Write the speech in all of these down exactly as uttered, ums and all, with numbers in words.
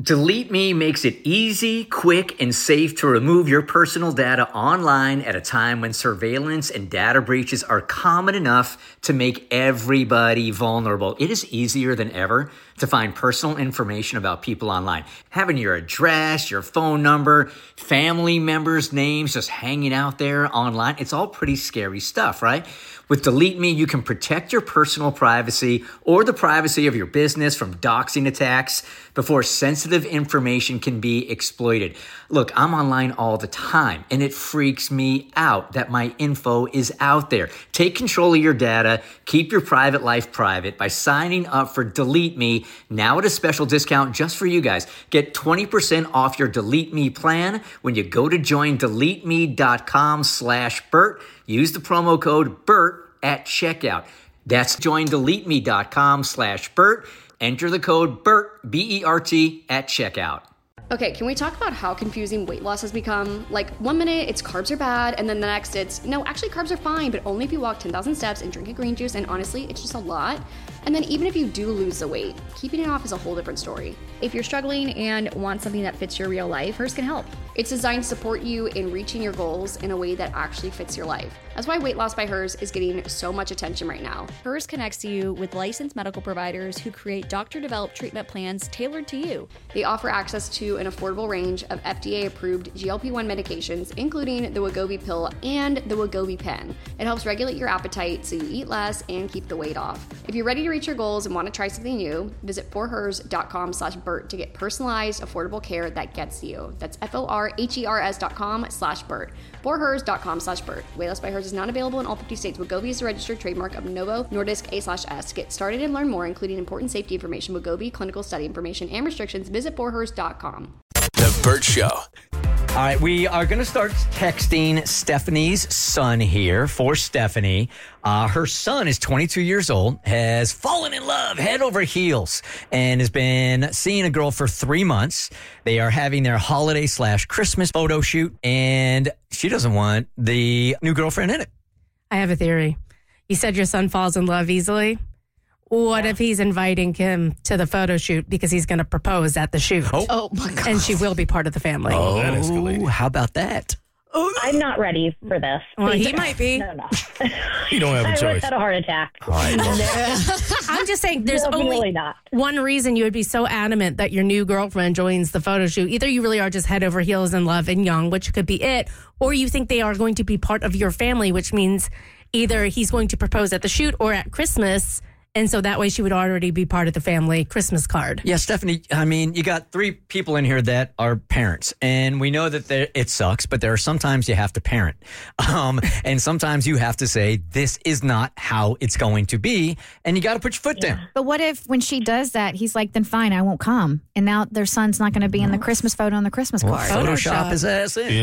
Delete Me makes it easy, quick, and safe to remove your personal data online at a time when surveillance and data breaches are common enough to make everybody vulnerable. It is easier than ever to find personal information about people online. Having your address, your phone number, family members' names just hanging out there online, it's all pretty scary stuff, right? With Delete Me, you can protect your personal privacy or the privacy of your business from doxing attacks before sensitive information can be exploited. Look, I'm online all the time, and it freaks me out that my info is out there. Take control of your data. Keep your private life private by signing up for Delete Me now at a special discount just for you guys. Get twenty percent off your Delete Me plan when you go to join delete me dot com slash Bert. Use the promo code BERT at checkout. That's join delete me dot com slash Bert. Enter the code BERT, B E R T, at checkout. Okay, can we talk about how confusing weight loss has become? Like, one minute it's carbs are bad, and then the next it's, no, actually carbs are fine, but only if you walk ten thousand steps and drink a green juice, and honestly, it's just a lot. And then even if you do lose the weight, keeping it off is a whole different story. If you're struggling and want something that fits your real life, Hers can help. It's designed to support you in reaching your goals in a way that actually fits your life. That's why Weight Loss by Hers is getting so much attention right now. Hers connects you with licensed medical providers who create doctor-developed treatment plans tailored to you. They offer access to an affordable range of F D A-approved G L P one medications, including the Wegovy pill and the Wegovy pen. It helps regulate your appetite so you eat less and keep the weight off. If you're ready to reach your goals and want to try something new, visit forhers dot com slash Bert to get personalized, affordable care that gets you. That's F O R H E R S dot com slash Bert. forhers dot com slash Bert. Weight Loss by Hers is not available in all fifty states. Wegovy is a registered trademark of Novo Nordisk A slash S. Get started and learn more, including important safety information, Wegovy, clinical study information, and restrictions. Visit forhers dot com. The Bert Show. All right, we are going to start texting Stephanie's son here for Stephanie. Uh, her son is twenty-two years old, has fallen in love head over heels, and has been seeing a girl for three months. They are having their holiday slash Christmas photo shoot, and she doesn't want the new girlfriend in it. I have a theory. You said your son falls in love easily. What if he's inviting Kim to the photo shoot because he's going to propose at the shoot? Oh. Oh my God. And she will be part of the family. Oh, that escalated. how about that? I'm not ready for this. Well, he might be. No, no. You don't have a I choice. almost had a heart attack. All right, well, I'm just saying there's Definitely only not. one reason you would be so adamant that your new girlfriend joins the photo shoot. Either you really are just head over heels in love and young, which could be it, or you think they are going to be part of your family, which means either he's going to propose at the shoot or at Christmas. And so that way she would already be part of the family Christmas card. yeah, Stephanie, I mean, you got three people in here that are parents, and we know that there- it sucks, but there are sometimes you have to parent. Um, and sometimes you have to say, this is not how it's going to be, and you got to put your foot down. But what if when she does that, he's like, then fine, I won't come. And now their son's not going to be in the Christmas photo on the Christmas Well, card. Photoshop Photoshop. his ass in.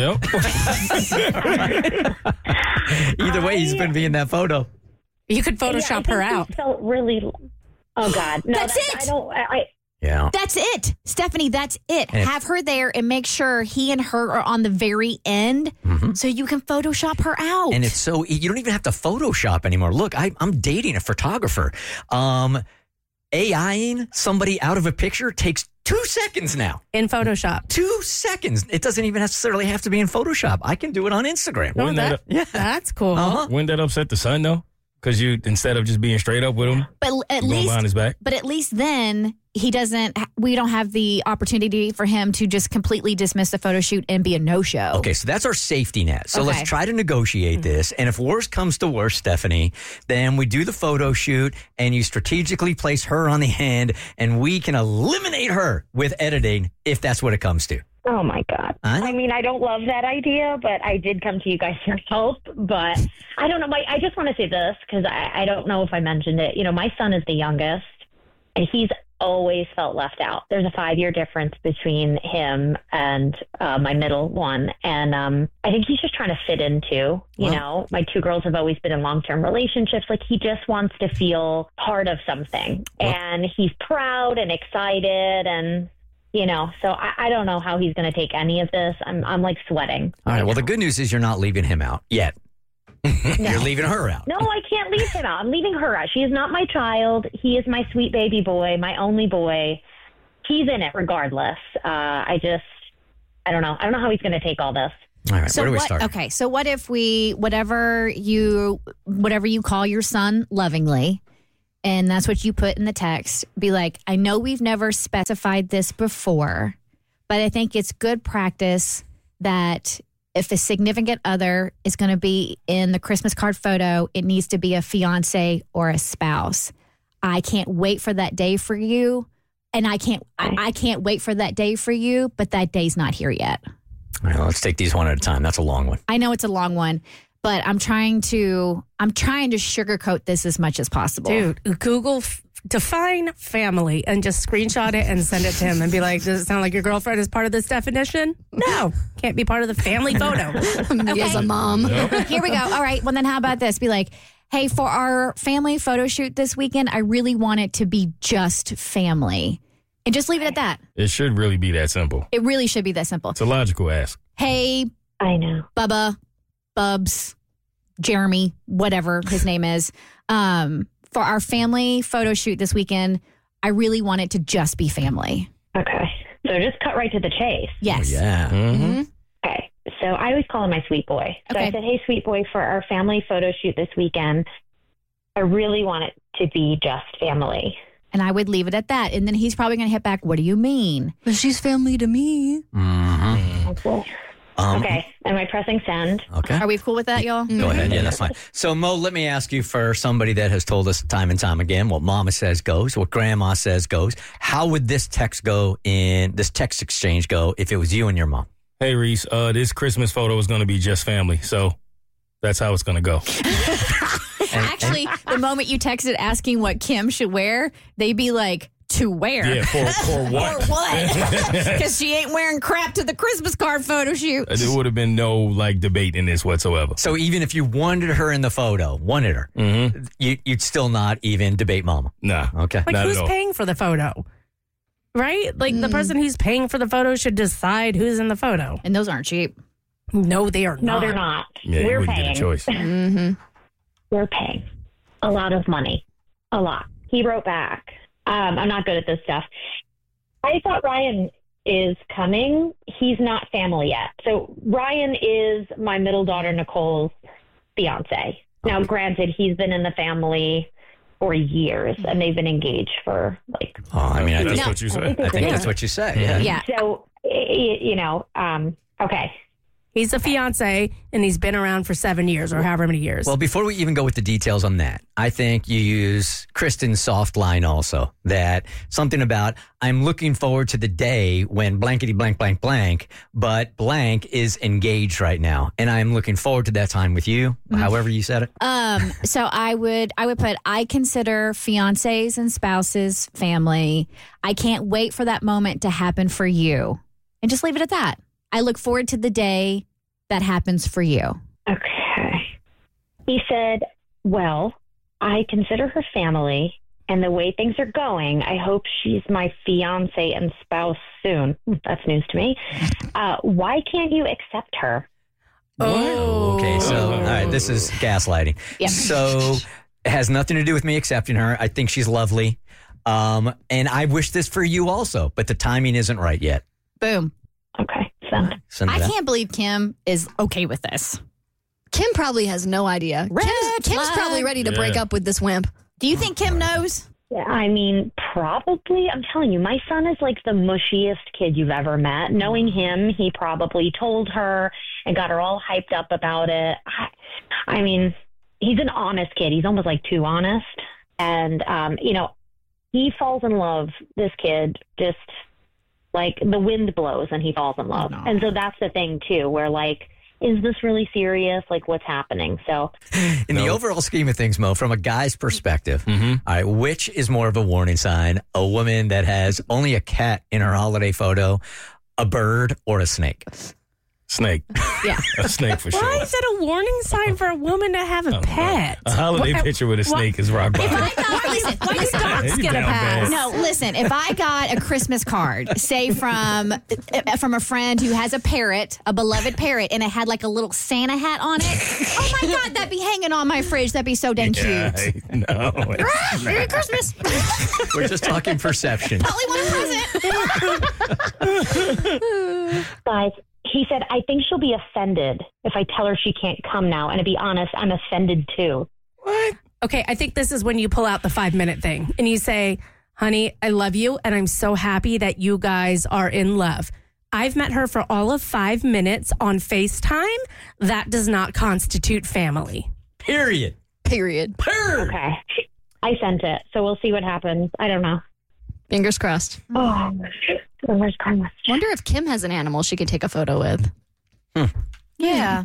Yep. Either way, he's going to be in that photo. You could Photoshop Yeah, I her think out. he felt really. Oh God, no, That's it. I don't. I, I Yeah. That's it. Stephanie, that's it. And- Have her there and make sure he and her are on the very end so you can Photoshop her out. And it's so, you don't even have to Photoshop anymore. Look, I, I'm dating a photographer. Um, AIing somebody out of a picture takes two seconds now. In Photoshop. Two seconds. It doesn't even necessarily have to be in Photoshop. I can do it on Instagram. Oh, Wouldn't that, that- Yeah. That's cool. Uh-huh. Wouldn't that upset the son, though? Because you, instead of just being straight up with him, but l- at you going least behind his back. But at least then he doesn't. We don't have the opportunity for him to just completely dismiss the photo shoot and be a no show. Okay, so that's our safety net. So Okay. let's try to negotiate this. And if worst comes to worst, Stephanie, then we do the photo shoot and you strategically place her on the end and we can eliminate her with editing if that's what it comes to. Oh my God. I know. I mean, I don't love that idea, but I did come to you guys for help. But I don't know. My, I just want to say this because I, I don't know if I mentioned it. You know, my son is the youngest, and he's always felt left out. There's a five-year difference between him and uh, my middle one, and um, I think he's just trying to fit in too. You Well- know, my two girls have always been in long-term relationships. Like, he just wants to feel part of something, Well- and he's proud and excited and. You know, so I, I don't know how he's going to take any of this. I'm, I'm like sweating. All right, well, the now. good news is you're not leaving him out yet. You're leaving her out. No, I can't leave him out. I'm leaving her out. She is not my child. He is my sweet baby boy, my only boy. he's in it regardless. Uh, I just, I don't know. I don't know how he's going to take all this. All right, So where do we what, start? Okay, so what if we, whatever you, whatever you call your son lovingly, and that's what you put in the text, be like, I know we've never specified this before, but I think it's good practice that if a significant other is going to be in the Christmas card photo, it needs to be a fiance or a spouse. I can't wait for that day for you. And I can't, I, I can't wait for that day for you, but that day's not here yet. All right, let's take these one at a time. That's a long one. I know it's a long one, but I'm trying to, I'm trying to sugarcoat this as much as possible. Dude, Google f- define family and just screenshot it and send it to him and be like, does it sound like your girlfriend is part of this definition? No, can't be part of the family photo. Me as a mom. Here we go. All right. Well, then how about this? Be like, hey, for our family photo shoot this weekend, I really want it to be just family. And just leave it at that. It should really be that simple. It really should be that simple. It's a logical ask. Hey, I know. Bubba, Bubs, Jeremy, whatever his name is. Um, for our family photo shoot this weekend, I really want it to just be family. Okay. So just cut right to the chase. Yes. Yeah. Mm-hmm. Okay. So I always call him my sweet boy. So Okay. I said, hey, sweet boy, for our family photo shoot this weekend, I really want it to be just family. And I would leave it at that. And then he's probably going to hit back, what do you mean? But she's family to me. Mm-hmm. Okay. Um, okay. Am I pressing send? Okay. Are we cool with that, y'all? Go ahead. Yeah, that's fine. So, Mo, let me ask you, for somebody that has told us time and time again what Mama says goes, what Grandma says goes, how would this text go in, this text exchange go if it was you and your mom? Hey, Reese, uh, this Christmas photo is going to be just family. So that's how it's going to go. And- Actually, the moment you texted asking what Kim should wear, they'd be like, to wear? Yeah, for, for what? For what? Because she ain't wearing crap to the Christmas card photo shoot. There would have been no like debate in this whatsoever. So even if you wanted her in the photo, wanted her, Mm-hmm. you, you'd still not even debate Mama. Nah. Okay. Like, Not who's at all. paying for the photo? Right? Like, the person who's paying for the photo should decide who's in the photo. And those aren't cheap. No, they are No, not. they're not. Yeah, you We're wouldn't paying. get a choice. Mm-hmm. We're paying a lot of money. A lot. He wrote back. Um, I'm not good at this stuff. I thought Ryan is coming. He's not family yet. So Ryan is my middle daughter, Nicole's fiance. Now, granted, he's been in the family for years, and they've been engaged for like. Oh, I mean, I That's think, what you said. I think that's what you say. Yeah. Yeah. So, y- you know, um, okay. He's a fiance, and he's been around for seven years or however many years. Well, before we even go with the details on that, I think you use Kristen's soft line also, that something about, I'm looking forward to the day when blankety blank blank blank, but blank is engaged right now. And I'm looking forward to that time with you, however you said it. Um, so I would I would put I consider fiancés and spouses family. I can't wait for that moment to happen for you. And just leave it at that. I look forward to the day that happens for you. Okay. He said, well, I consider her family, and the way things are going, I hope she's my fiance and spouse soon. That's news to me. Uh, why can't you accept her? Oh. Okay, so, all right, this is gaslighting. Yep. So, it has nothing to do with me accepting her. I think she's lovely. Um, and I wish this for you also, but the timing isn't right yet. Boom. Okay. Send. Send I that. can't believe Kim is okay with this. Kim probably has no idea. Red Kim's, Kim's flag. probably ready to break Yeah. up with this wimp. Do you think Kim knows? Yeah, I mean, probably. I'm telling you, my son is like the mushiest kid you've ever met. Knowing him, he probably told her and got her all hyped up about it. I, I mean, he's an honest kid. He's almost like too honest. And, um, you know, he falls in love, this kid, just like the wind blows and he falls in love. no. And so that's the thing, too, where like, is this really serious? Like, what's happening? So, In the No. overall scheme of things, Mo, from a guy's perspective, Mm-hmm. all right, which is more of a warning sign? A woman that has only a cat in her holiday photo, a bird, or a snake? Snake. Yeah. A snake for sure. Why is it a warning sign for a woman to have a pet? A holiday What- picture with a snake what- is rock bottom. If I got, listen, Why do listen, dogs You get a down pass? bad. No, listen. If I got a Christmas card, say from uh, from a friend who has a parrot, a beloved parrot, and it had like a little Santa hat on it, oh my God, that'd be hanging on my fridge. That'd be so dang Yeah, cute. I- no. it's Ah, Merry not. Christmas. We're just talking perception. Only one present. Guys, he said, I think she'll be offended if I tell her she can't come now. And to be honest, I'm offended too. What? Okay, I think this is when you pull out the five minute thing and you say, honey, I love you and I'm so happy that you guys are in love. I've met her for all of five minutes on FaceTime. That does not constitute family. Period. Period. Period. Okay. I sent it, so we'll see what happens. I don't know. Fingers crossed. Oh, where's Karma? Wonder if Kim has an animal she could take a photo with. Yeah.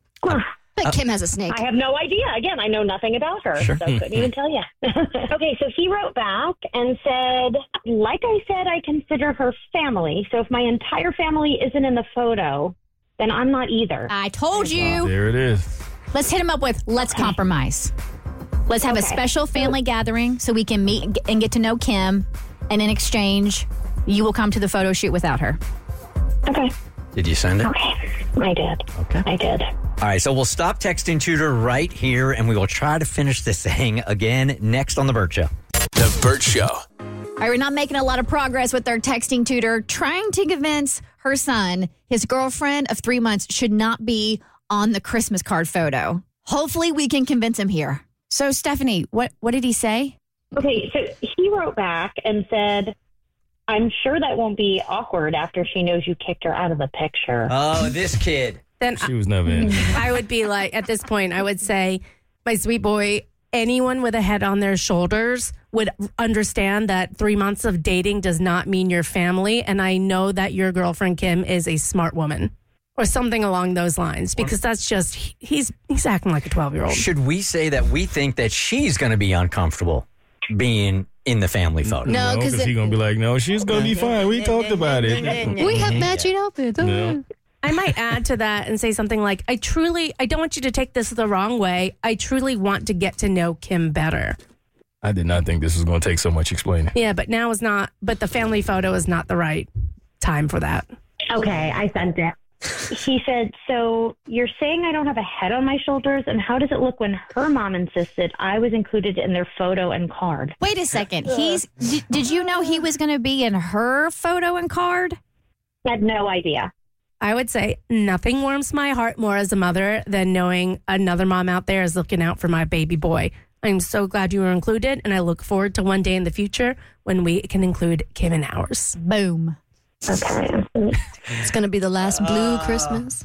But Kim has a snake. I have no idea. Again, I know nothing about her, Sure. so I couldn't even tell you. Okay, so he wrote back and said, like I said, I consider her family. So if my entire family isn't in the photo, then I'm not either. I told you. There it is. Let's hit him up with let's compromise. Let's have a Okay. special family gathering so we can meet and get to know Kim. And in exchange, you will come to the photo shoot without her. Okay. Did you send it? Okay. I did. Okay. I did. All right, so we'll stop texting Tudor right here, and we will try to finish this thing again next on The Burt Show. The Burt Show. All right, we're not making a lot of progress with our texting tutor trying to convince her son his girlfriend of three months should not be on the Christmas card photo. Hopefully we can convince him here. So, Stephanie, what, what did he say? Okay, so he wrote back and said, I'm sure that won't be awkward after she knows you kicked her out of the picture. Oh, this kid. Then She was never in. I would be like, at this point, I would say, my sweet boy, anyone with a head on their shoulders would understand that three months of dating does not mean your family. And I know that your girlfriend, Kim, is a smart woman or something along those lines, because that's just, he's he's acting like a twelve-year-old. Should we say that we think that she's going to be uncomfortable being in the family photo? No, because he's going to be like, no, she's going to be fine. We talked about it. we have matching outfits. No. I might add to that and say something like, I truly, I don't want you to take this the wrong way. I truly want to get to know Kim better. I did not think this was going to take so much explaining. Yeah, but now is not, but the family photo is not the right time for that. Okay, I sent it. He said, so you're saying I don't have a head on my shoulders, and how does it look when her mom insisted I was included in their photo and card? Wait a second. He's. Did, did you know he was going to be in her photo and card? I had no idea. I would say nothing warms my heart more as a mother than knowing another mom out there is looking out for my baby boy. I'm so glad you were included, and I look forward to one day in the future when we can include Kim in ours. Boom. Okay. It's going to be the last blue Christmas.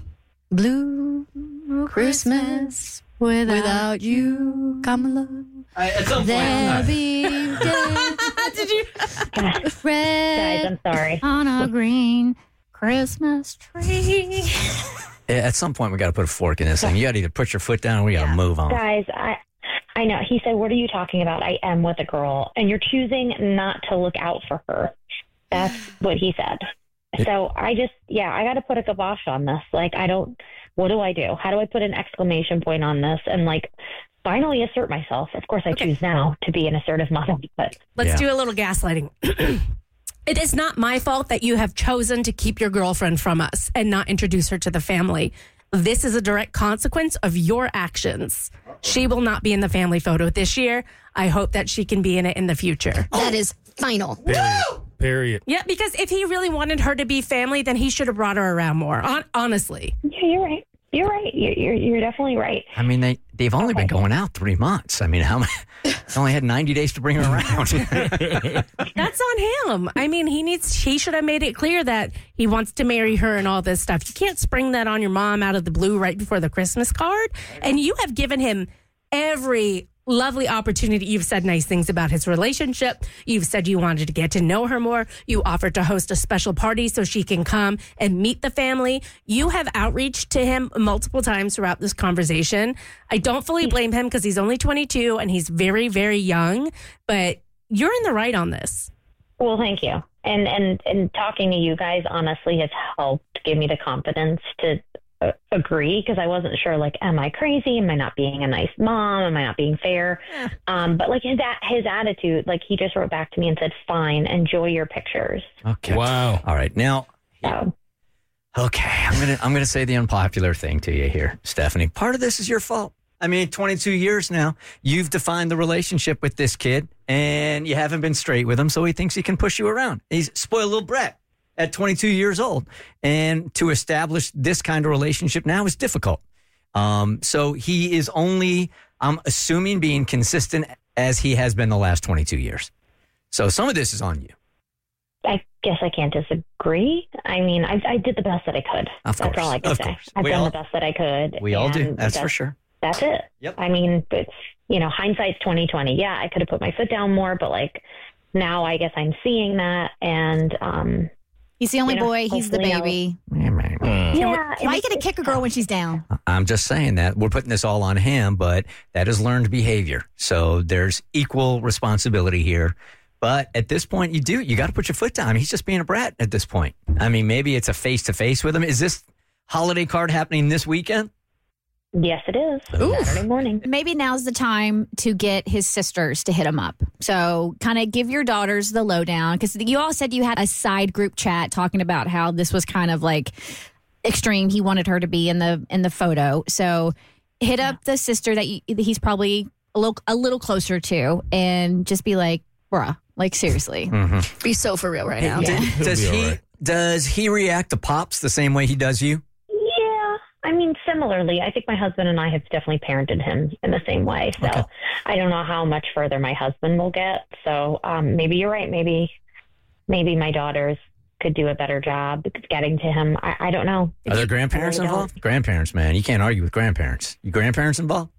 Blue Christmas without, without you, Kamala. I, at some point, There'll uh, be days Did you? Guys, Red I'm sorry. on a green Christmas tree. at some point we got to put a fork in this thing. You got to either put your foot down or we got to move on. Guys, I I know. He said, what are you talking about? I am with a girl, and you're choosing not to look out for her. That's what he said. So I just, yeah, I got to put a kibosh on this. Like, I don't, what do I do? How do I put an exclamation point on this and, like, finally assert myself? Of course, I Okay. choose now to be an assertive mother, but Let's Yeah. do a little gaslighting. It is not my fault that you have chosen to keep your girlfriend from us and not introduce her to the family. This is a direct consequence of your actions. She will not be in the family photo this year. I hope that she can be in it in the future. That is final. Period. Period. Yeah, because if he really wanted her to be family, then he should have brought her around more. Hon- honestly. yeah, you're right. You're right. You're, you're, you're definitely right. I mean, they, they've only been going out three months. I mean, how many? They only had ninety days to bring her around. That's on him. I mean, he needs, he should have made it clear that he wants to marry her and all this stuff. You can't spring that on your mom out of the blue right before the Christmas card. And you have given him every lovely opportunity. You've said nice things about his relationship. You've said you wanted to get to know her more. You offered to host a special party so she can come and meet the family. You have outreached to him multiple times throughout this conversation. I don't fully blame him because he's only twenty-two and he's very, very young, but you're in the right on this. Well, thank you. And, and, and talking to you guys honestly has helped give me the confidence to uh, agree because I wasn't sure, like, am I crazy? Am I not being a nice mom? Am I not being fair? Yeah. Um, but like his, his attitude, like he just wrote back to me and said, fine, enjoy your pictures. Okay. Wow. All right. Now, So, okay, I'm going to I'm going to say the unpopular thing to you here, Stephanie. Part of this is your fault. I mean, twenty-two years now, you've defined the relationship with this kid, and you haven't been straight with him, so he thinks he can push you around. He's a spoiled little brat at twenty-two years old, and to establish this kind of relationship now is difficult. Um, so he is only, I'm assuming, being consistent as he has been the last twenty-two years. So some of this is on you. I guess I can't disagree. I mean, I, I did the best that I could. Of That's course, all I can of say. course. I've We done all- the best that I could. We all do, and that's for sure. That's it. Yep. I mean, it's, you know, hindsight's twenty twenty. Yeah, I could have put my foot down more, but like now I guess I'm seeing that. And um, He's the only you know, boy. He's the hopefully I'll- baby. Mm. yeah. Why you it's- gonna kick a girl when she's down? I'm just saying that we're putting this all on him, but that is learned behavior. So there's equal responsibility here. But at this point, you do, you got to put your foot down. I mean, he's just being a brat at this point. I mean, maybe it's a face to face with him. Is this holiday card happening this weekend? Yes, it is. Saturday morning. Maybe now's the time to get his sisters to hit him up. So kind of give your daughters the lowdown, because you all said you had a side group chat talking about how this was kind of like extreme. He wanted her to be in the in the photo. So hit up the sister that you, he's probably a little a little closer to, and just be like, bruh, like seriously. Be so for real right now. Did- does be he all right. does he react to Pops the same way he does you? Yeah. I mean, similarly, I think my husband and I have definitely parented him in the same way. So Okay. I don't know how much further my husband will get. So um, maybe you're right. Maybe, maybe my daughters could do a better job getting to him. I, I don't know. Are there grandparents I really involved? Grandparents, man. You can't argue with grandparents. You grandparents involved?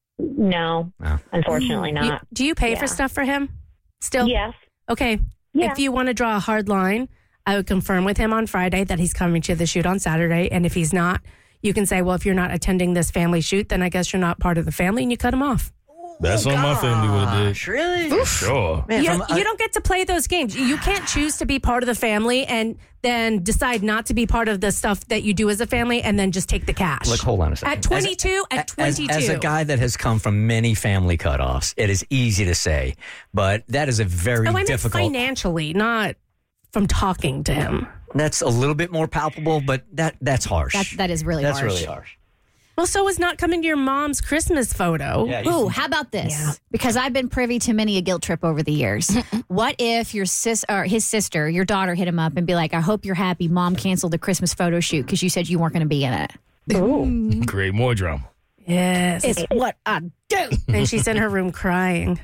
No, No. unfortunately You- not. do you pay Yeah. for stuff for him still? Yes. Okay. Yeah. If you want to draw a hard line, I would confirm with him on Friday that he's coming to the shoot on Saturday. And if he's not, you can say, well, if you're not attending this family shoot, then I guess you're not part of the family, and you cut him off. That's what my family would have did. Gosh, really? Sure. Man, You, from- you don't get to play those games. You can't choose to be part of the family and then decide not to be part of the stuff that you do as a family and then just take the cash. Look, hold on a second. At twenty-two, As- at twenty-two. As, as a guy that has come from many family cutoffs, it is easy to say, but that is a very oh, I meant difficult. financially, not from talking to him. That's a little bit more palpable, but that that's harsh. That that is really that's harsh. really harsh. Well, so is not coming to your mom's Christmas photo. Yeah, you- Ooh, how about this? Because I've been privy to many a guilt trip over the years. What if your sis or his sister, your daughter, hit him up and be like, "I hope you're happy. Mom canceled the Christmas photo shoot because you said you weren't going to be in it." Create more drama. Yes. It's what I do. And she's in her room crying.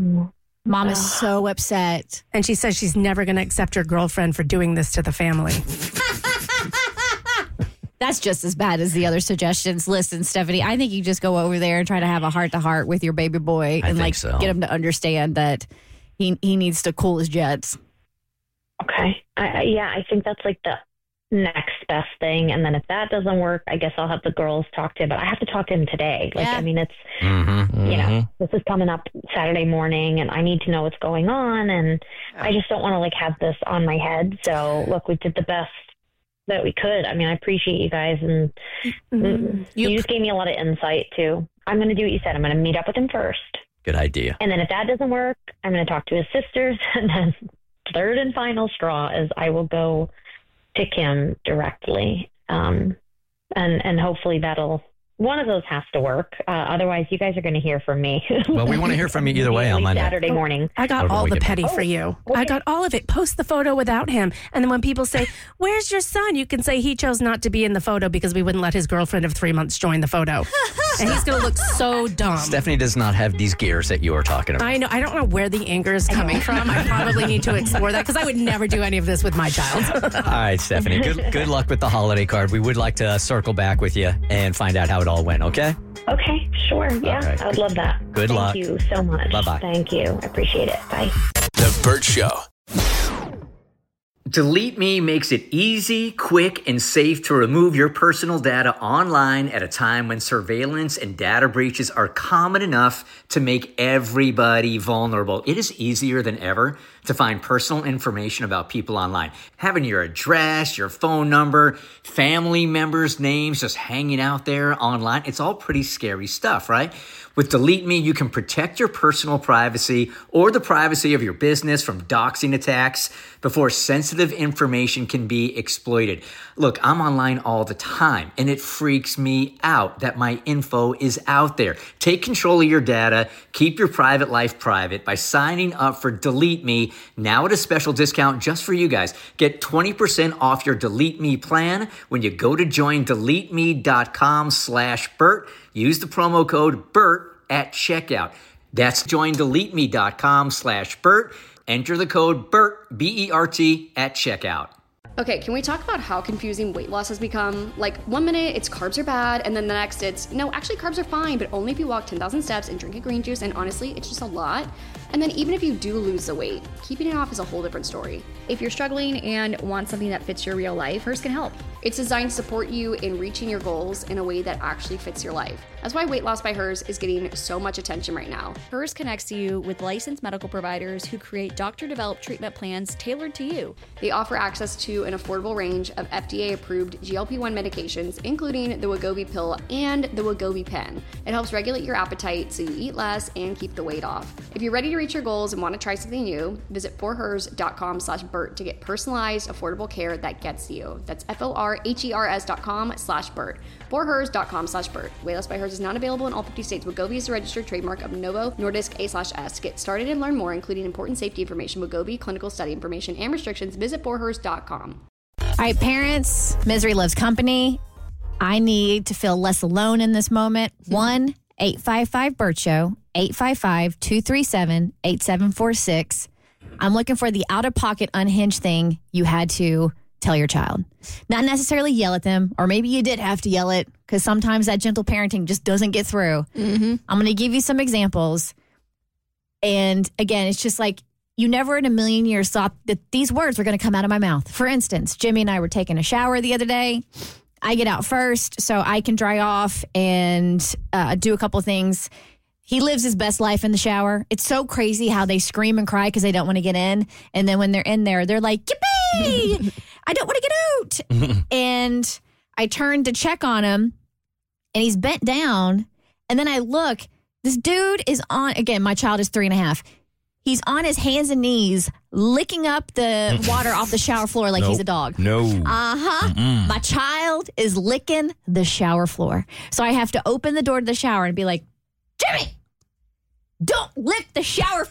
Mom is so upset. And she says she's never going to accept her girlfriend for doing this to the family. That's just as bad as the other suggestions. Listen, Stephanie, I think you just go over there and try to have a heart to heart with your baby boy I and think like so. get him to understand that he he needs to cool his jets. Okay. I, I, yeah, I think that's like the next best thing. And then if that doesn't work, I guess I'll have the girls talk to him. But I have to talk to him today. Like, Yeah. I mean, it's, Mm-hmm. you know, this is coming up Saturday morning and I need to know what's going on. And I just don't want to like have this on my head. So look, we did the best that we could. I mean, I appreciate you guys. And mm, you, You- just gave me a lot of insight too. I'm going to do what you said. I'm going to meet up with him first. Good idea. And then if that doesn't work, I'm going to talk to his sisters. And then third and final straw is I will go to Kim directly. Um, and, and hopefully that'll, one of those has to work. Uh, otherwise, you guys are going to hear from me. Well, we want to hear from you either way on Monday. Saturday morning. I got Over the all the weekend. petty for you. I got all of it. Post the photo without him. And then when people say, where's your son? You can say he chose not to be in the photo because we wouldn't let his girlfriend of three months join the photo. And he's going to look so dumb. Stephanie does not have these gears that you are talking about. I know. I don't know where the anger is coming from. I probably need to explore that because I would never do any of this with my child. All right, Stephanie. Good good luck with the holiday card. We would like to uh, circle back with you and find out how it all went. Okay. Okay, sure. Yeah, right. I would love that. Good Thank luck. you so much. Bye-bye. Thank you. I appreciate it. Bye. The Burt Show. Delete Me makes it easy, quick, and safe to remove your personal data online at a time when surveillance and data breaches are common enough to make everybody vulnerable. It is easier than ever to find personal information about people online. Having your address, your phone number, family members' names just hanging out there online, it's all pretty scary stuff, right? With Delete Me, you can protect your personal privacy or the privacy of your business from doxing attacks before sensitive information can be exploited. Look, I'm online all the time, and it freaks me out that my info is out there. Take control of your data, keep your private life private by signing up for Delete Me now at a special discount just for you guys. Get twenty percent off your Delete Me plan when you go to joindeleteme.com slash Bert. Use the promo code BERT at checkout. That's joindeleteme.com slash Bert. Enter the code BERT, B E R T, at checkout. Okay, can we talk about how confusing weight loss has become? Like, one minute it's carbs are bad, and then the next it's, no, actually carbs are fine, but only if you walk ten thousand steps and drink a green juice, and honestly, it's just a lot. And then even if you do lose the weight, keeping it off is a whole different story. If you're struggling and want something that fits your real life, Hers can help. It's designed to support you in reaching your goals in a way that actually fits your life. That's why Weight Loss by Hers is getting so much attention right now. Hers connects you with licensed medical providers who create doctor-developed treatment plans tailored to you. They offer access to an affordable range of F D A-approved G L P one medications, including the Wegovy pill and the Wegovy pen. It helps regulate your appetite so you eat less and keep the weight off. If you're ready to reach your goals and want to try something new, visit forhers.com slash Bert to get personalized, affordable care that gets you. That's F-O-R-H-E-R-S dot com slash Bert. forhers.com slash Bert. Weight Loss by Hers is not available in all fifty states. Wegovy is a registered trademark of Novo Nordisk A slash S. Get started and learn more, including important safety information, Wegovy, clinical study information, and restrictions. Visit forhers dot com. All right, parents, misery loves company. I need to feel less alone in this moment. one eight five five Bert Show, eight five five, two three seven, eight seven four six. I'm looking for the out-of-pocket unhinged thing you had to tell your child. Not necessarily yell at them, or maybe you did have to yell it because sometimes that gentle parenting just doesn't get through. Mm-hmm. I'm going to give you some examples. And again, it's just like, you never in a million years thought that these words were going to come out of my mouth. For instance, Jimmy and I were taking a shower the other day. I get out first so I can dry off and uh, do a couple of things. He lives his best life in the shower. It's so crazy how they scream and cry because they don't want to get in. And then when they're in there, they're like, yippee! I don't want to get out. And I turned to check on him, and he's bent down. And then I look. This dude is on, again, my child is three and a half. He's on his hands and knees, licking up the water off the shower floor like nope. he's a dog. No. Uh-huh. Mm-mm. My child is licking the shower floor. So I have to open the door to the shower and be like, Jimmy, don't lick the shower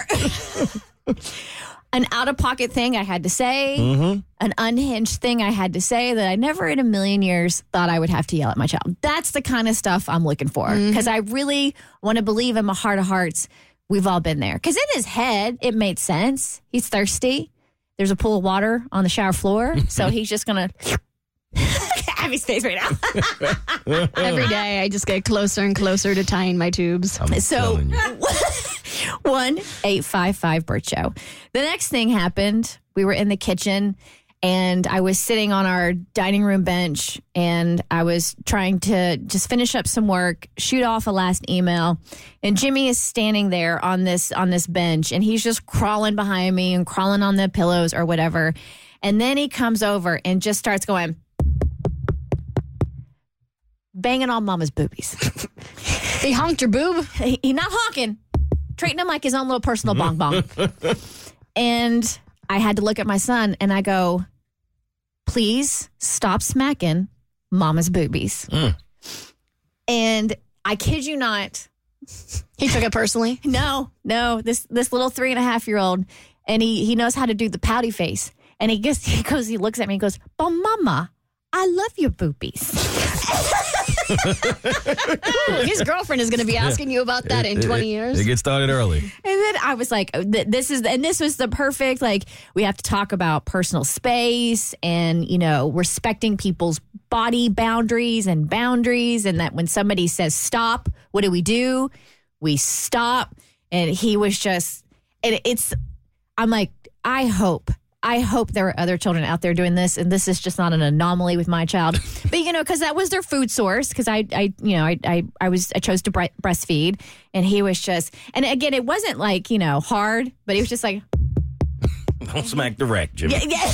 floor. An out-of-pocket thing I had to say, mm-hmm. an unhinged thing I had to say that I never in a million years thought I would have to yell at my child. That's the kind of stuff I'm looking for, because mm-hmm. I really want to believe in my heart of hearts we've all been there. Because in his head, it made sense. He's thirsty. There's a pool of water on the shower floor, so he's just going to have his face right now. Every day, I just get closer and closer to tying my tubes. I'm so, one eight five five Bert Show. The next thing happened. We were in the kitchen, and I was sitting on our dining room bench, and I was trying to just finish up some work, shoot off a last email, and Jimmy is standing there on this on this bench, and he's just crawling behind me and crawling on the pillows or whatever. And then he comes over and just starts going, banging on Mama's boobies. He honked your boob? He, he not honking, treating him like his own little personal bong bong. And I had to look at my son and I go, please stop smacking Mama's boobies. Mm. And I kid you not. He took it personally? No, no. This this little three and a half year old, and he, he knows how to do the pouty face. And he gets, he goes, he looks at me and goes, but Mama, I love your boobies. His girlfriend is going to be asking you about that it, in twenty it, years. It gets started early. And then I was like, this is, and this was the perfect, like, we have to talk about personal space and, you know, respecting people's body boundaries and boundaries. And that when somebody says stop, what do we do? We stop. And he was just, and it's, I'm like, I hope. I hope there are other children out there doing this, and this is just not an anomaly with my child. But you know, because that was their food source. Because I, I, you know, I, I, I was, I chose to bre- breastfeed, and he was just, and again, it wasn't like you know hard, but he was just like, Don't smack the rack, Jimmy. Yeah,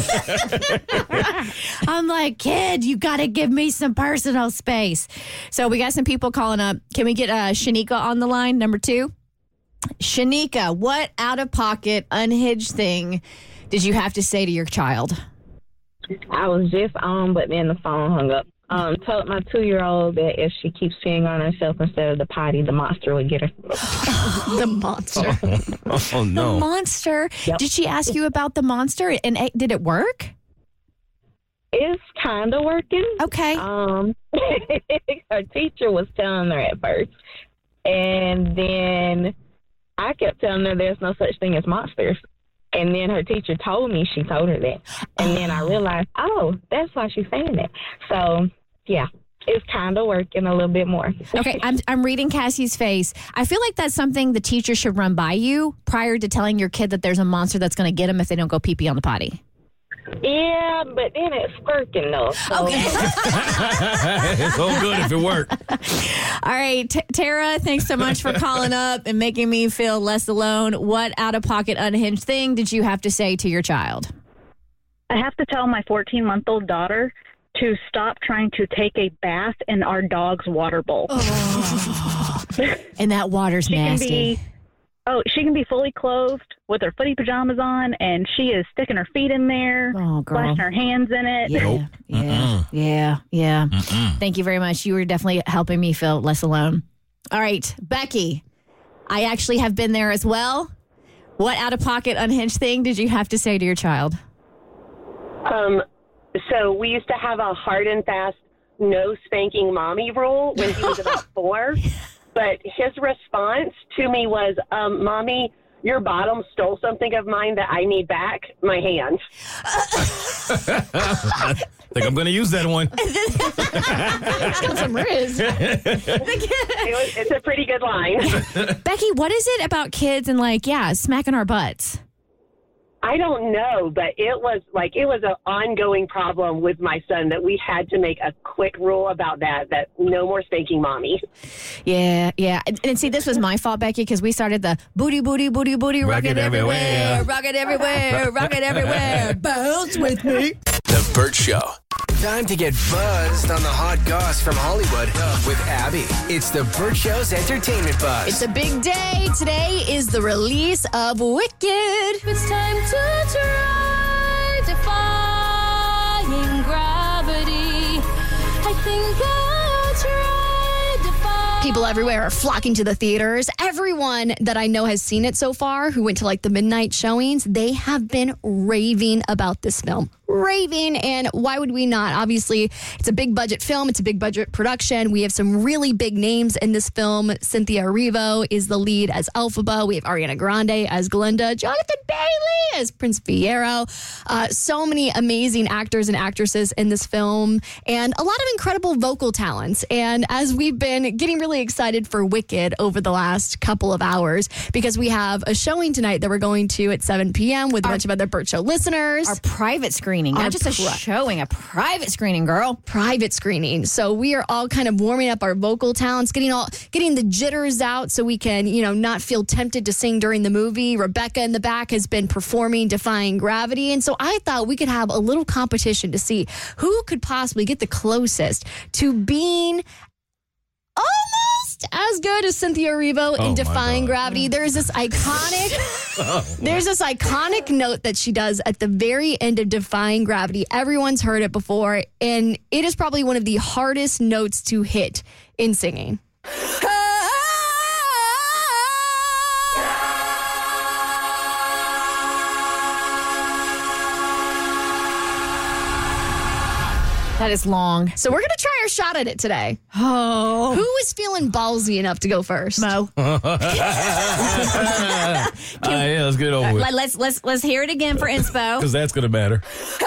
yeah. I'm like, kid, you got to give me some personal space. So we got some people calling up. Can we get uh, Shanika on the line, number two? Shanika, what out-of-pocket, unhinged thing did you have to say to your child? I was just on, but then the phone hung up. Um, told my two-year-old that if she keeps peeing on herself instead of the potty, the monster would get her. The monster. Oh, oh no. The monster. Yep. Did she ask you about the monster? And uh, did it work? It's kind of working. Okay. Um, her teacher was telling her at first. And then I kept telling her there's no such thing as monsters. And then her teacher told me she told her that. And then I realized, oh, that's why she's saying that. So, yeah, it's kind of working a little bit more. Okay, I'm I'm reading Cassie's face. I feel like that's something the teacher should run by you prior to telling your kid that there's a monster that's going to get them if they don't go pee-pee on the potty. Yeah, but then it's working, though. So. Okay. It's all good if it worked. All right, T- Tara, thanks so much for calling up and making me feel less alone. What out-of-pocket, unhinged thing did you have to say to your child? I have to tell my fourteen-month-old daughter to stop trying to take a bath in our dog's water bowl. Oh. And that water's she nasty. Can be, oh, she can be fully clothed with her footy pajamas on, and she is sticking her feet in there, oh, girl. splashing her hands in it. Yeah, Nope. yeah, Mm-mm. yeah, yeah. Mm-mm. Thank you very much. You were definitely helping me feel less alone. All right, Becky, I actually have been there as well. What out-of-pocket, unhinged thing did you have to say to your child? Um, so we used to have a hard and fast no spanking mommy rule when he was about four. But his response to me was, um, Mommy, your bottom stole something of mine that I need back, my hand. I think I'm going to use that one. It's got some riz. it was, it's a pretty good line. Becky, what is it about kids and, like, yeah, smacking our butts? I don't know, but it was like it was an ongoing problem with my son that we had to make a quick rule about that, that no more spanking mommy. Yeah, yeah. And, and see, this was my fault, Becky, because we started the booty, booty, booty, booty, rock, Rock it it everywhere, everywhere. rock it everywhere, rock it everywhere, bounce with me. The Burt Show. Time to get buzzed on the hot goss from Hollywood with Abby. It's the Burt Show's entertainment buzz. It's a big day. Today is the release of Wicked. It's time to try defying gravity. I think I'll try defying. People everywhere are flocking to the theaters. Everyone that I know has seen it so far, who went to like the midnight showings, they have been raving about this film. Raving, and why would we not? Obviously, it's a big budget film. It's a big budget production. We have some really big names in this film. Cynthia Erivo is the lead as Elphaba. We have Ariana Grande as Glinda. Jonathan Bailey as Prince Fiero. Uh, so many amazing actors and actresses in this film, and a lot of incredible vocal talents. And as we've been getting really excited for Wicked over the last couple of hours, because we have a showing tonight that we're going to at seven p.m. with a our, bunch of other Burt Show listeners. Our private screening. Not just a pri- showing, a private screening, girl. Private screening. So we are all kind of warming up our vocal talents, getting all getting the jitters out so we can, you know, not feel tempted to sing during the movie. Rebecca in the back has been performing Defying Gravity. And so I thought we could have a little competition to see who could possibly get the closest to being almost as good as Cynthia Erivo Oh, in my Defying God. Gravity. There's this iconic, Oh, there's this iconic note that she does at the very end of Defying Gravity. Everyone's heard it before, and it is probably one of the hardest notes to hit in singing. That is long. So we're going to try our shot at it today. Oh. Who is feeling ballsy enough to go first? Mo. uh, yeah, let's get it over with. Let, let's let's let's hear it again for inspo. Because that's going to matter.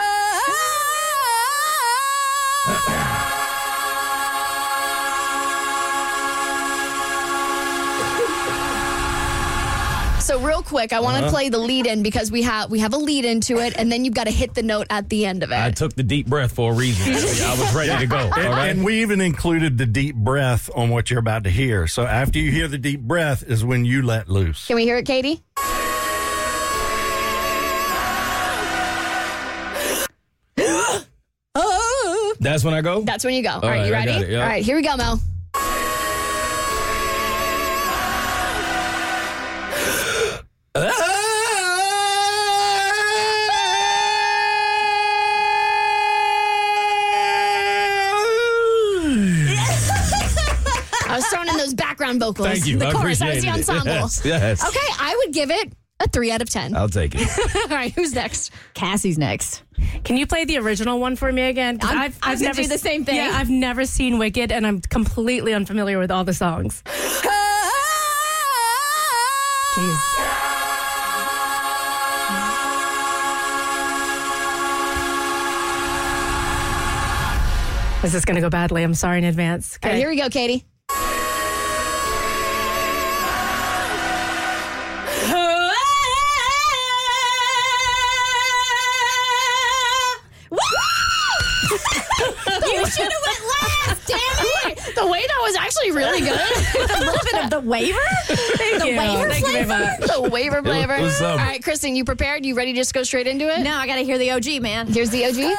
So real quick, I want to Uh-huh. play the lead in because we have we have a lead into it, and then you've got to hit the note at the end of it. I took the deep breath for a reason. I was ready to go. All And, right. and we even included the deep breath on what you're about to hear. So after you hear the deep breath is when you let loose. Can we hear it, Katie? That's when I go? That's when you go. All, All right, right, you I ready? got it, yeah. All right, here we go, Mel. I was throwing in those background vocals. Thank you. The I chorus. That was the appreciate it. ensemble. Yes, yes. Okay, I would give it a three out of ten. I'll take it. All right, who's next? Cassie's next. Can you play the original one for me again? 'Cause I'm- I've, I was I've gonna never do the same thing. Yeah, I've never seen Wicked, and I'm completely unfamiliar with all the songs. Jeez. Is this going to go badly? I'm sorry in advance. All right, here we go, Katie. You should have went last, damn it! The way that was actually really good. A little bit of the waiver? Thank the you. waiver Thank you very flavor? much. The waiver flavor. It was, um, All right, Kristen, you prepared? You ready to just go straight into it? No, I got to hear the O G, man. Here's the O G.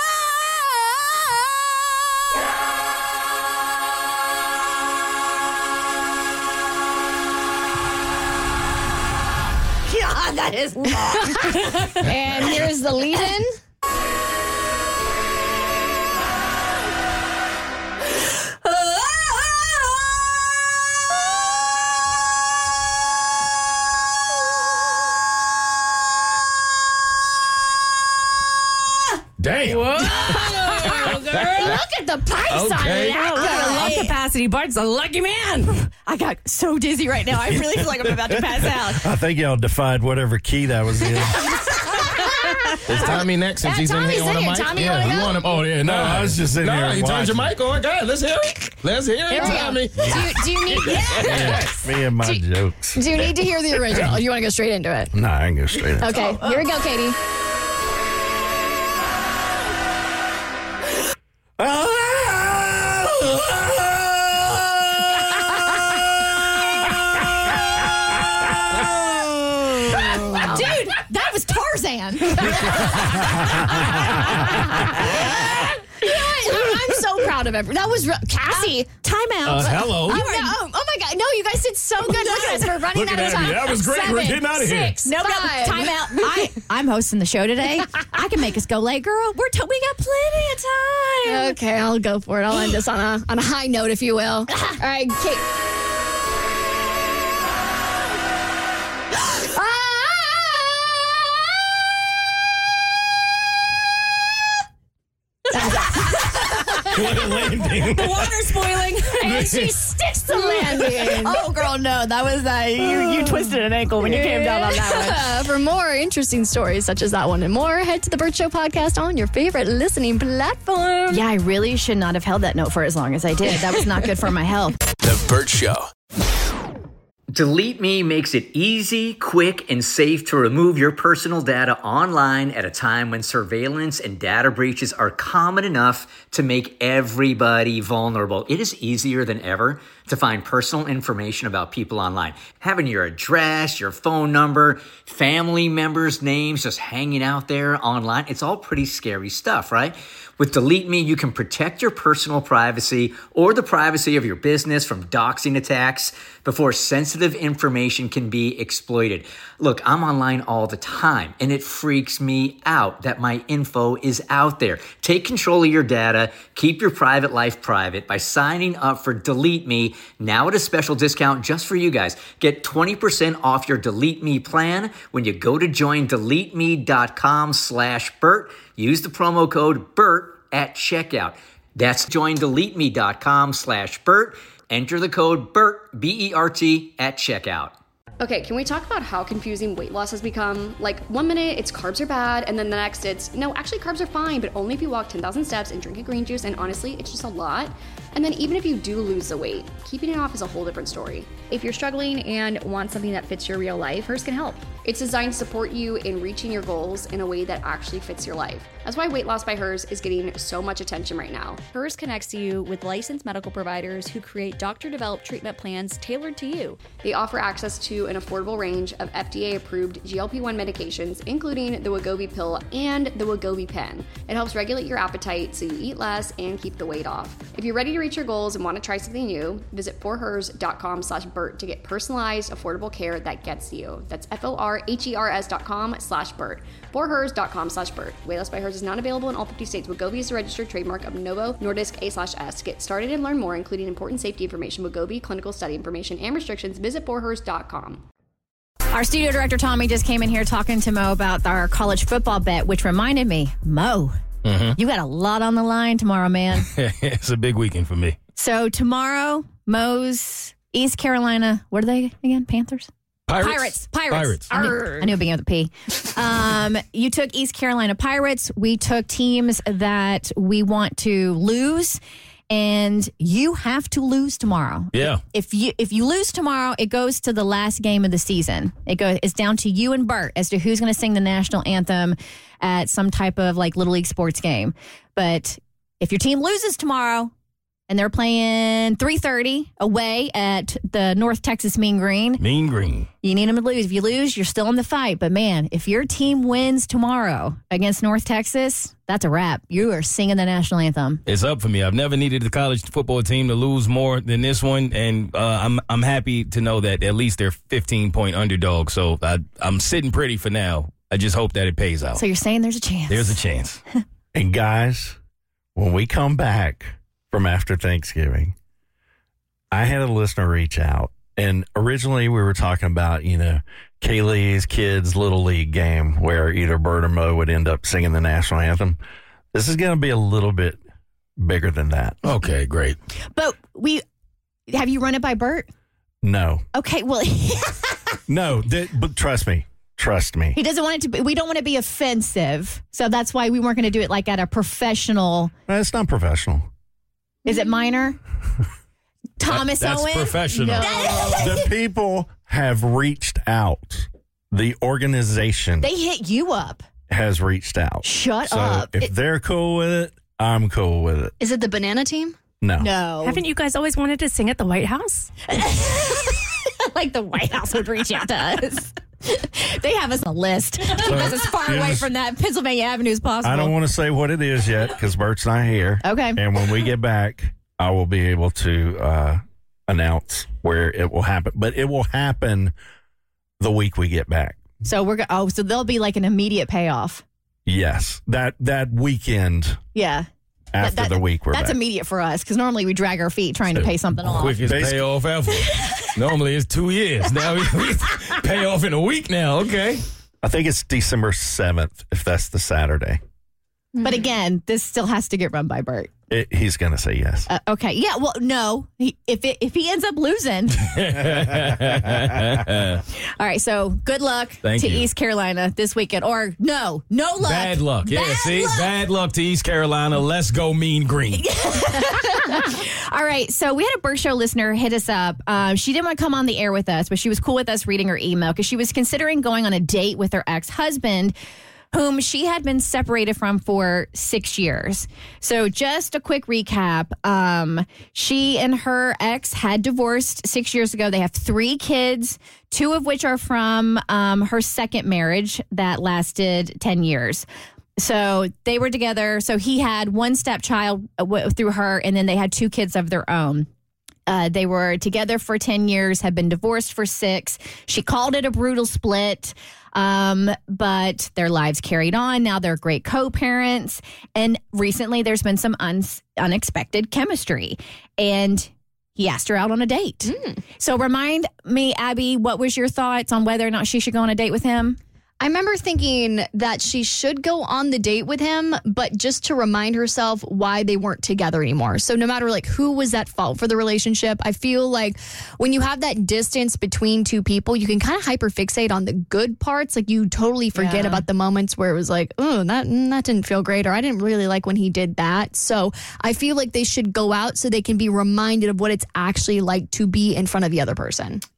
God, that is long. And here's the lead-in. Damn. Whoa, girl. Look at the pipes Okay. on Look at that. lung capacity. Bart's a lucky man. I got so dizzy right now. I really feel like I'm about to pass out. I think y'all defied whatever key that was in. Is Tommy next since Yeah, he's Tommy's in here on in the here. mic? Tommy, yeah, you you wanna want him? Oh, yeah, no. No, I was just sitting no, here you turned your watching. mic on. God, let's hear it. Let's hear Here it, we go. Tommy. Do you, do you need Yeah, me and my Do- jokes. do you need to hear the original? Or do you want to go straight into it? Nah, I ain't go straight in. Okay, here we go, Katie. Dude, that was Tarzan. You know what? I- I'm so proud of everyone. That was re- Cassie. Time out. Uh, hello. Oh, no, oh, oh my God. No, you guys did so good. Look at us. We're running Looking out of at time. me. That was great. We're Seven, getting out of here. six, No, no, five. time out. I, I'm hosting the show today. I can make us go late, girl. We're t- we got plenty of time. Okay, I'll go for it. I'll end this on a on a high note, if you will. All right, Kate. What a landing. The water's spoiling. And she sticks the landing. Oh, girl, no. That was uh, you. You twisted an ankle when you came down on that one. For more interesting stories such as that one and more, head to the Burt Show podcast on your favorite listening platform. Yeah, I really should not have held that note for as long as I did. That was not good for my health. The Burt Show. Delete Me makes it easy, quick, and safe to remove your personal data online at a time when surveillance and data breaches are common enough to make everybody vulnerable. It is easier than ever to find personal information about people online. Having your address, your phone number, family members' names just hanging out there online, it's all pretty scary stuff, right? With Delete Me, you can protect your personal privacy or the privacy of your business from doxing attacks before sensitive information can be exploited. Look, I'm online all the time, and it freaks me out that my info is out there. Take control of your data, keep your private life private by signing up for Delete Me now at a special discount just for you guys. Get twenty percent off your Delete Me plan when you go to join delete me dot com slash Burt. Use the promo code BURT at checkout. That's join delete me dot com slash Burt. Enter the code BURT, B E R T, at checkout. Okay, can we talk about how confusing weight loss has become? Like, one minute it's carbs are bad, and then the next it's, no, actually carbs are fine, but only if you walk ten thousand steps and drink a green juice, and honestly, it's just a lot. And then even if you do lose the weight, keeping it off is a whole different story. If you're struggling and want something that fits your real life, hers can help. It's designed to support you in reaching your goals in a way that actually fits your life. That's why Weight Loss by Hers is getting so much attention right now. Hers connects you with licensed medical providers who create doctor-developed treatment plans tailored to you. They offer access to an affordable range of F D A-approved G L P one medications, including the Wegovy pill and the Wegovy pen. It helps regulate your appetite so you eat less and keep the weight off. If you're ready to reach your goals and want to try something new, visit forhers.com slash Bert to get personalized, affordable care that gets you. That's F-O-R-H-E-R-S dot com slash Bert. forhers.com slash Bert. Weight Loss by Hers is not available in all fifty states. Wegovy is a registered trademark of Novo Nordisk A slash S. Get started and learn more, including important safety information, Wegovy, clinical study information, and restrictions. Visit forhers dot com. Our studio director, Tommy, just came in here talking to Mo about our college football bet, which reminded me, Mo, Mm-hmm. you got a lot on the line tomorrow, man. It's a big weekend for me. So tomorrow, Mo's East Carolina, what are they again? Panthers? Pirates. Pirates. Pirates. Pirates. I knew, I knew it began with a P. Um, you took East Carolina Pirates. We took teams that we want to lose, and you have to lose tomorrow. Yeah. If you if you lose tomorrow, it goes to the last game of the season. It goes. It's down to you and Bert as to who's going to sing the national anthem at some type of like Little League sports game. But if your team loses tomorrow, and they're playing three thirty away at the North Texas Mean Green. Mean Green. You need them to lose. If you lose, you're still in the fight. But, man, if your team wins tomorrow against North Texas, that's a wrap. You are singing the national anthem. It's up for me. I've never needed the college football team to lose more than this one, and uh, I'm I'm happy to know that at least they're fifteen-point underdogs. So I, I'm sitting pretty for now. I just hope that it pays out. So you're saying there's a chance. There's a chance. And, guys, when we come back from after Thanksgiving, I had a listener reach out, and originally we were talking about, you know, Kaylee's kids' Little League game where either Bert or Mo would end up singing the national anthem. This is going to be a little bit bigger than that. Okay, great. But we have you run it by Bert? No. Okay, well, No, th- but trust me. Trust me. he doesn't want it to be, we don't want to be offensive. So that's why we weren't going to do it like at a professional. It's not professional. Is it minor? Thomas That's Owen? professional. No. The people have reached out. The organization They hit you up. has reached out. Shut so up. if It- they're cool with it, I'm cool with it. Is it the banana team? No. No. Haven't you guys always wanted to sing at the White House? Like the White House would reach out to us. They have us on a list. Keep us as far away from that Pennsylvania Avenue as possible. I don't want to say what it is yet because Bert's not here. Okay. And when we get back, I will be able to uh, announce where it will happen. But it will happen the week we get back. So we're go- oh, so there'll be like an immediate payoff. Yes. That that weekend Yeah. after That- that- the week we're That's back. immediate for us because normally we drag our feet trying to pay something off. Quickest payoff ever. Normally it's two years. Now we, we pay off in a week now. Okay. I think it's December seventh, if that's the Saturday. But again, this still has to get run by Bert. It, he's going to say yes. Uh, okay. Yeah. Well, no. He, if it, if he ends up losing. All right. So good luck Thank to you. East Carolina this weekend. Or no, no luck. Bad luck. Yeah, Bad see? luck. Bad luck to East Carolina. Let's go Mean Green. All right. So we had a Bert Show listener hit us up. Um, she didn't want to come on the air with us, but she was cool with us reading her email because she was considering going on a date with her ex-husband, whom she had been separated from for six years. So just a quick recap. Um, she and her ex had divorced six years ago. They have three kids, two of which are from um, her second marriage that lasted ten years. So they were together. So he had one stepchild w- through her, and then they had two kids of their own. Uh, they were together for ten years, have been divorced for six. She called it a brutal split, um, but their lives carried on. Now they're great co-parents. And recently there's been some un- unexpected chemistry. And he asked her out on a date. Mm. So remind me, Abby, what was your thoughts on whether or not she should go on a date with him? I remember thinking that she should go on the date with him, but just to remind herself why they weren't together anymore. So no matter like who was at fault for the relationship, I feel like when you have that distance between two people, you can kind of hyperfixate on the good parts. Like you totally forget Yeah. about the moments where it was like, oh, that that didn't feel great, or I didn't really like when he did that. So I feel like they should go out so they can be reminded of what it's actually like to be in front of the other person.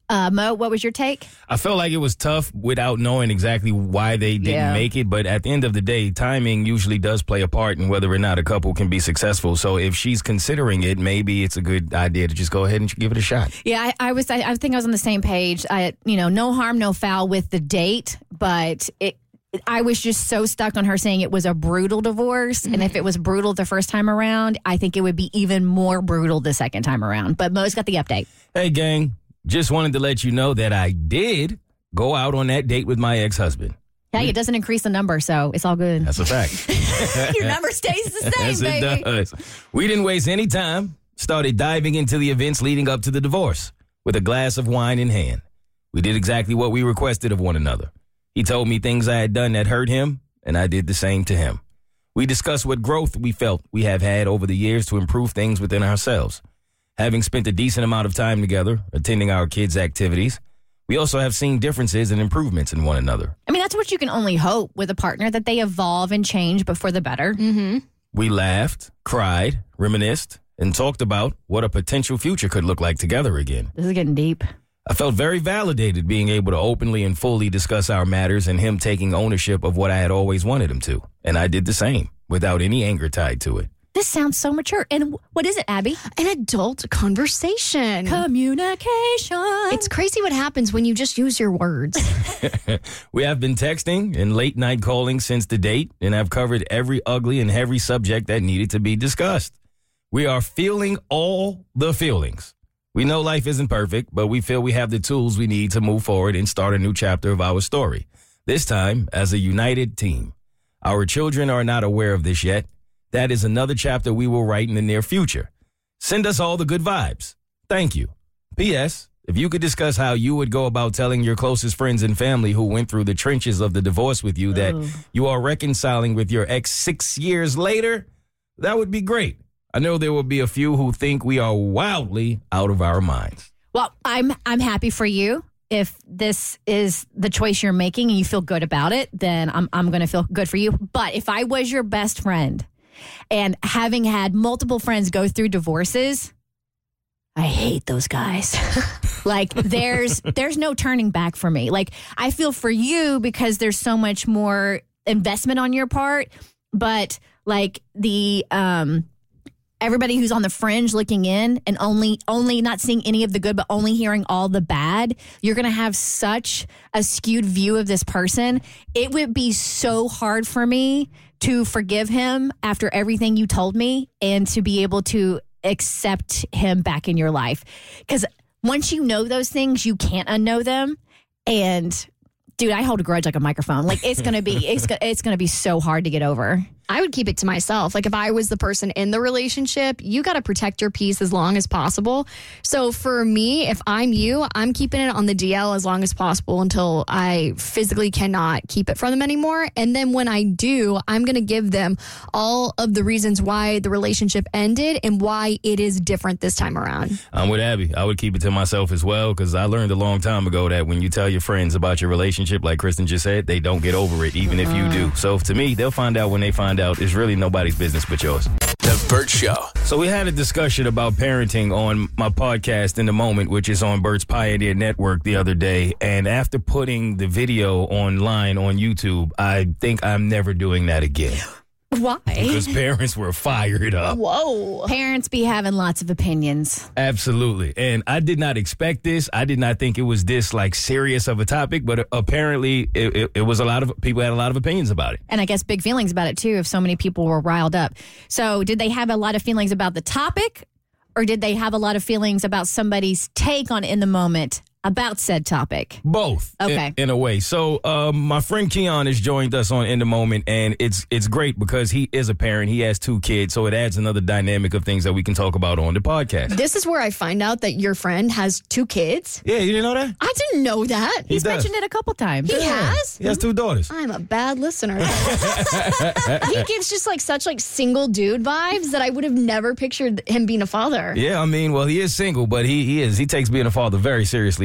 Uh, Mo, what was your take? I felt like it was tough without knowing exactly why they didn't Yeah. make it. But at the end of the day, timing usually does play a part in whether or not a couple can be successful. So if she's considering it, maybe it's a good idea to just go ahead and give it a shot. Yeah, I, I was. I, I think I was on the same page. I, you know, no harm, no foul with the date, but it. I was just so stuck on her saying it was a brutal divorce, and if it was brutal the first time around, I think it would be even more brutal the second time around. But Mo's got the update. Hey, gang, just wanted to let you know that I did go out on that date with my ex-husband. Hey, it doesn't increase the number, so it's all good. That's a fact. Your number stays the same, Yes, baby. it does. We didn't waste any time. Started diving into the events leading up to the divorce with a glass of wine in hand. We did exactly what we requested of one another. He told me things I had done that hurt him, and I did the same to him. We discussed what growth we felt we have had over the years to improve things within ourselves. Having spent a decent amount of time together, attending our kids' activities, we also have seen differences and improvements in one another. I mean, that's what you can only hope with a partner, that they evolve and change, but for the better. Mm-hmm. We laughed, cried, reminisced, and talked about what a potential future could look like together again. This is getting deep. I felt very validated being able to openly and fully discuss our matters and him taking ownership of what I had always wanted him to. And I did the same, without any anger tied to it. This sounds so mature. And what is it, Abby? An adult conversation. Communication. It's crazy what happens when you just use your words. We have been texting and late night calling since the date and have covered every ugly and heavy subject that needed to be discussed. We are feeling all the feelings. We know life isn't perfect, but we feel we have the tools we need to move forward and start a new chapter of our story. This time as a united team. Our children are not aware of this yet. That is another chapter we will write in the near future. Send us all the good vibes. Thank you. P S. If you could discuss how you would go about telling your closest friends and family who went through the trenches of the divorce with you that Oh. you are reconciling with your ex six years later, that would be great. I know there will be a few who think we are wildly out of our minds. Well, I'm I'm happy for you. If this is the choice you're making and you feel good about it, then I'm I'm going to feel good for you. But if I was your best friend and having had multiple friends go through divorces, I hate those guys. Like there's there's no turning back for me. Like I feel for you because there's so much more investment on your part, but like the um everybody who's on the fringe looking in and only only not seeing any of the good but only hearing all the bad, you're going to have such a skewed view of this person. It would be so hard for me to forgive him after everything you told me and to be able to accept him back in your life. Because once you know those things, you can't unknow them. And dude, I hold a grudge like a microphone. Like it's going to be it's go- it's going to be so hard to get over. I would keep it to myself. Like if I was the person in the relationship, you got to protect your peace as long as possible. So for me, if I'm you, I'm keeping it on the D L as long as possible until I physically cannot keep it from them anymore. And then when I do, I'm going to give them all of the reasons why the relationship ended and why it is different this time around. I'm with Abby. I would keep it to myself as well because I learned a long time ago that when you tell your friends about your relationship, like Kristen just said, they don't get over it, even if you do. So to me, they'll find out when they find out. It's really nobody's business but yours. The Bert Show. So we had a discussion about parenting on my podcast In the Moment, which is on Bert's Pioneer Network the other day. And after putting the video online on YouTube, I think I'm never doing that again. Why? Because parents were fired up. Whoa. Parents be having lots of opinions. Absolutely. And I did not expect this. I did not think it was this like serious of a topic, but apparently it, it, it was a lot of people had a lot of opinions about it. And I guess big feelings about it too, if so many people were riled up. So did they have a lot of feelings about the topic, or did they have a lot of feelings about somebody's take on In the Moment about said topic? Both. Okay. In, in a way. So um, my friend Keon has joined us on In the Moment, and it's it's great because he is a parent. He has two kids, so it adds another dynamic of things that we can talk about on the podcast. This is where I find out that your friend has two kids. Yeah, you didn't know that? I didn't know that. He He's does. mentioned it a couple times. He has? He has two daughters. I'm a bad listener. He gives just like such like single dude vibes that I would have never pictured him being a father. Yeah, I mean, well, he is single, but he, he is. He takes being a father very seriously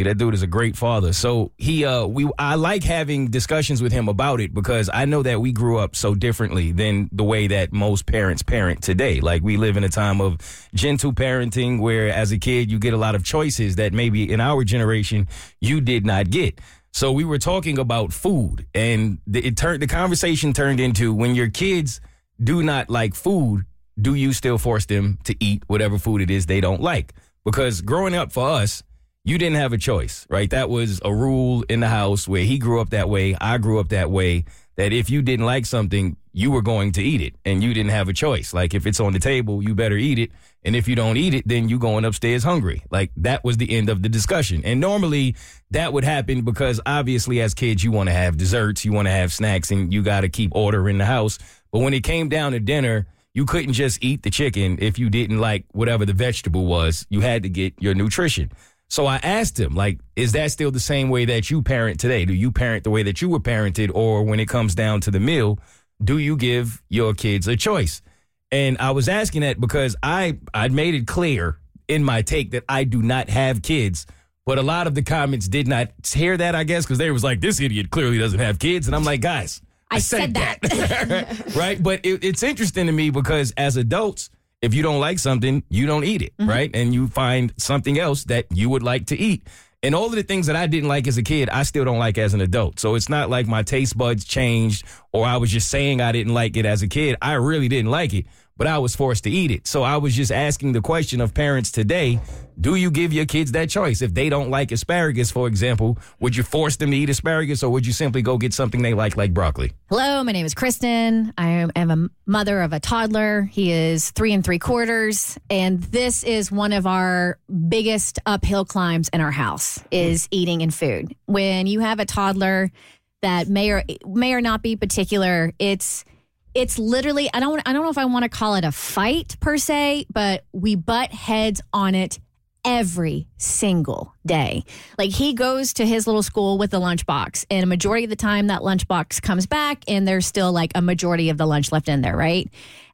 That dude is a great father. So he, uh, we, I like having discussions with him about it because I know that we grew up so differently than the way that most parents parent today. Like we live in a time of gentle parenting where as a kid you get a lot of choices that maybe in our generation you did not get. So we were talking about food, and the, it turned the conversation turned into when your kids do not like food, do you still force them to eat whatever food it is they don't like? Because growing up for us, you didn't have a choice, right? That was a rule in the house where he grew up that way, I grew up that way, that if you didn't like something, you were going to eat it, and you didn't have a choice. Like if it's on the table, you better eat it. And if you don't eat it, then you going upstairs hungry. Like that was the end of the discussion. And normally that would happen because obviously as kids, you want to have desserts, you want to have snacks, and you got to keep order in the house. But when it came down to dinner, you couldn't just eat the chicken if you didn't like whatever the vegetable was. You had to get your nutrition. So I asked him, like, is that still the same way that you parent today? Do you parent the way that you were parented? Or when it comes down to the meal, do you give your kids a choice? And I was asking that because I I made it clear in my take that I do not have kids. But a lot of the comments did not hear that, I guess, because they was like, this idiot clearly doesn't have kids. And I'm like, guys, I, I said, said that. that. Right? But it, it's interesting to me because as adults, if you don't like something, you don't eat it, mm-hmm. right? And you find something else that you would like to eat. And all of the things that I didn't like as a kid, I still don't like as an adult. So it's not like my taste buds changed or I was just saying I didn't like it as a kid. I really didn't like it, but I was forced to eat it. So I was just asking the question of parents today, do you give your kids that choice? If they don't like asparagus, for example, would you force them to eat asparagus or would you simply go get something they like, like broccoli? Hello, my name is Kristen. I am a mother of a toddler. He is three and three quarters. And this is one of our biggest uphill climbs in our house is eating and food. When you have a toddler that may or may or not be particular, it's It's literally, I don't I don't know if I want to call it a fight per se, but we butt heads on it every single day. Like he goes to his little school with the lunchbox, and a majority of the time that lunchbox comes back and there's still like a majority of the lunch left in there, right?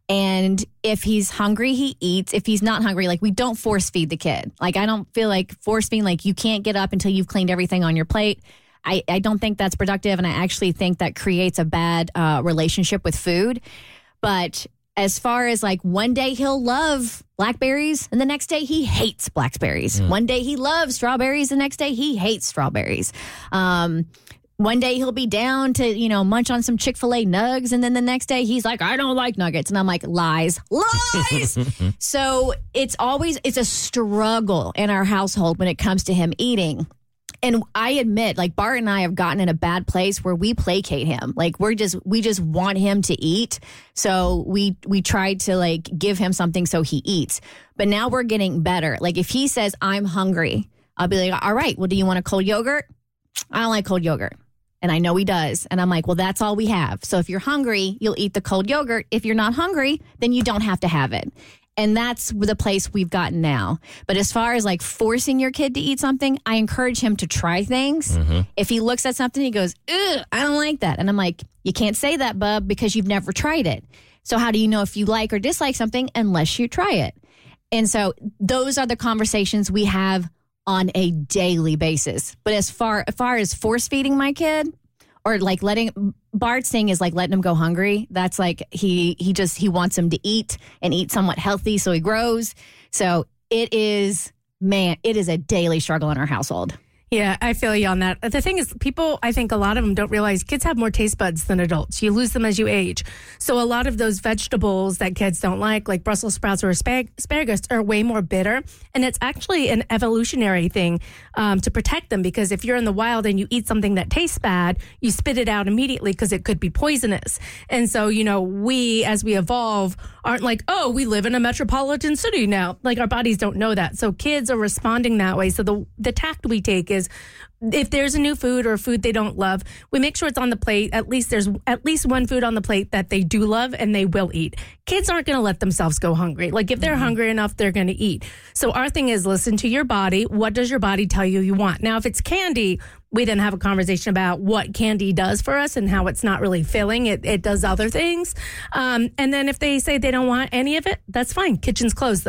And if he's hungry, he eats. If he's not hungry, like we don't force feed the kid. Like I don't feel like force feeding, like you can't get up until you've cleaned everything on your plate. I, I don't think that's productive, and I actually think that creates a bad uh, relationship with food. But as far as like one day he'll love blackberries, and the next day he hates blackberries. Mm. One day he loves strawberries, the next day he hates strawberries. Um, one day he'll be down to, you know, munch on some Chick-fil-A nugs, and then the next day he's like, I don't like nuggets. And I'm like, lies, lies. So it's always, it's a struggle in our household when it comes to him eating. And I admit, like Bart and I have gotten in a bad place where we placate him. Like we're just, we just want him to eat. So we, we try to like give him something so he eats. But now we're getting better. Like if he says, I'm hungry, I'll be like, all right, well, do you want a cold yogurt? I don't like cold yogurt. And I know he does. And I'm like, well, that's all we have. So if you're hungry, you'll eat the cold yogurt. If you're not hungry, then you don't have to have it. And that's the place we've gotten now. But as far as like forcing your kid to eat something, I encourage him to try things. Mm-hmm. If he looks at something, he goes, ugh, I don't like that. And I'm like, you can't say that, bub, because you've never tried it. So how do you know if you like or dislike something unless you try it? And so those are the conversations we have on a daily basis. But as far, as far as force feeding my kid or like letting... Bart's thing is like letting him go hungry. That's like he he just he wants him to eat and eat somewhat healthy so he grows. So it is, man, it is a daily struggle in our household. Yeah, I feel you on that. The thing is, people, I think a lot of them don't realize kids have more taste buds than adults. You lose them as you age. So a lot of those vegetables that kids don't like, like Brussels sprouts or asparagus, are way more bitter. And it's actually an evolutionary thing um, to protect them, because if you're in the wild and you eat something that tastes bad, you spit it out immediately because it could be poisonous. And so, you know, we, as we evolve, aren't like, oh, we live in a metropolitan city now. Like our bodies don't know that. So kids are responding that way. So the the tact we take is, if there's a new food or a food they don't love, we make sure it's on the plate. At least there's at least one food on the plate that they do love and they will eat. Kids aren't going to let themselves go hungry. Like if they're mm-hmm. hungry enough, they're going to eat. So our thing is listen to your body. What does your body tell you you want? Now, if it's candy, we then have a conversation about what candy does for us and how it's not really filling. It, it does other things. Um, and then if they say they don't want any of it, that's fine. Kitchen's closed though.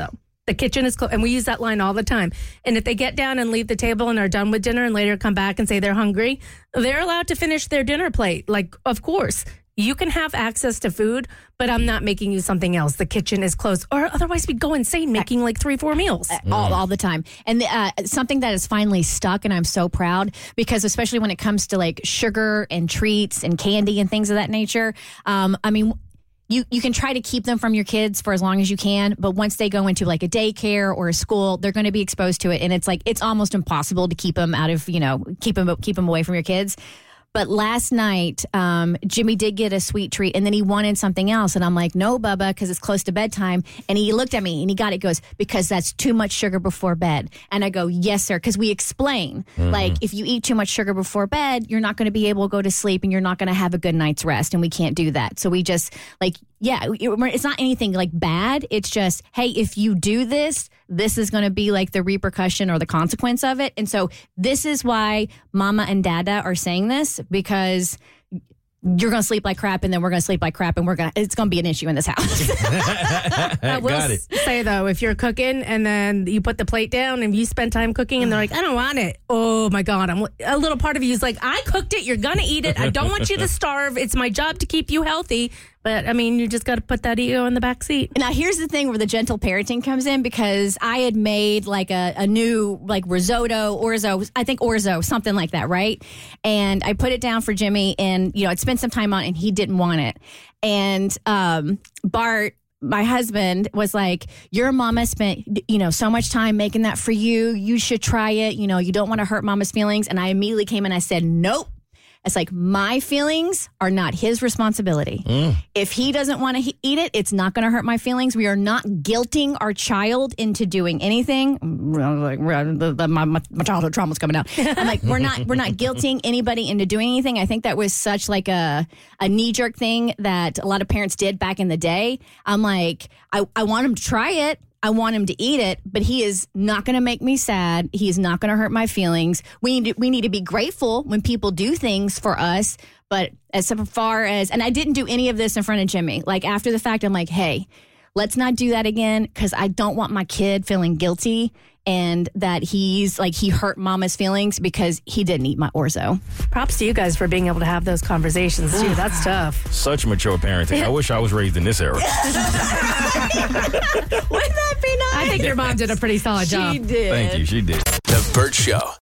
The kitchen is closed. And we use that line all the time. And if they get down and leave the table and are done with dinner and later come back and say they're hungry, they're allowed to finish their dinner plate. Like, of course, you can have access to food, but I'm not making you something else. The kitchen is closed. Or otherwise we'd go insane making like three, four meals. All, all the time. And uh, something that is finally stuck, and I'm so proud, because especially when it comes to like sugar and treats and candy and things of that nature, um, I mean, You, you can try to keep them from your kids for as long as you can, but once they go into like a daycare or a school, they're going to be exposed to it, and it's like it's almost impossible to keep them out of, you know, keep them keep them away from your kids. But last night, um, Jimmy did get a sweet treat, and then he wanted something else. And I'm like, no, Bubba, because it's close to bedtime. And he looked at me, and he got it. Goes, because that's too much sugar before bed. And I go, yes, sir, because we explain, mm-hmm. like, if you eat too much sugar before bed, you're not going to be able to go to sleep, and you're not going to have a good night's rest, and we can't do that. So we just, like, yeah, it's not anything, like, bad. It's just, hey, if you do this, this is going to be, like, the repercussion or the consequence of it. And so this is why Mama and Dada are saying this, because you're going to sleep like crap, and then we're going to sleep like crap, and we're going to, it's going to be an issue in this house. I will Got it. say, though, if you're cooking and then you put the plate down and you spend time cooking and they're like, I don't want it. Oh, my God. I'm a little part of you is like, I cooked it. You're going to eat it. I don't want you to starve. It's my job to keep you healthy. But, I mean, you just got to put that ego in the back seat. Now, here's the thing where the gentle parenting comes in, because I had made like a, a new like risotto, orzo, I think orzo, something like that, right? And I put it down for Jimmy, and, you know, I'd spent some time on it, and he didn't want it. And um, Bart, my husband, was like, your mama spent, you know, so much time making that for you. You should try it. You know, you don't want to hurt mama's feelings. And I immediately came in and I said, nope. It's like, my feelings are not his responsibility. Mm. If he doesn't want to he- eat it, it's not going to hurt my feelings. We are not guilting our child into doing anything. Like, the, the, my, my childhood trauma's coming out. I'm like, we're not we're not guilting anybody into doing anything. I think that was such like a, a knee-jerk thing that a lot of parents did back in the day. I'm like, I, I want him to try it. I want him to eat it, but he is not going to make me sad. He is not going to hurt my feelings. We need to, we need to be grateful when people do things for us. But as far as, and I didn't do any of this in front of Jimmy. Like, after the fact, I'm like, hey, let's not do that again, because I don't want my kid feeling guilty and that he's like, he hurt mama's feelings because he didn't eat my orzo. Props to you guys for being able to have those conversations too. That's tough. Such mature parenting. I wish I was raised in this era. Wouldn't that be nice? I think your mom did a pretty solid job. She did. Thank you. She did. The Burt Show.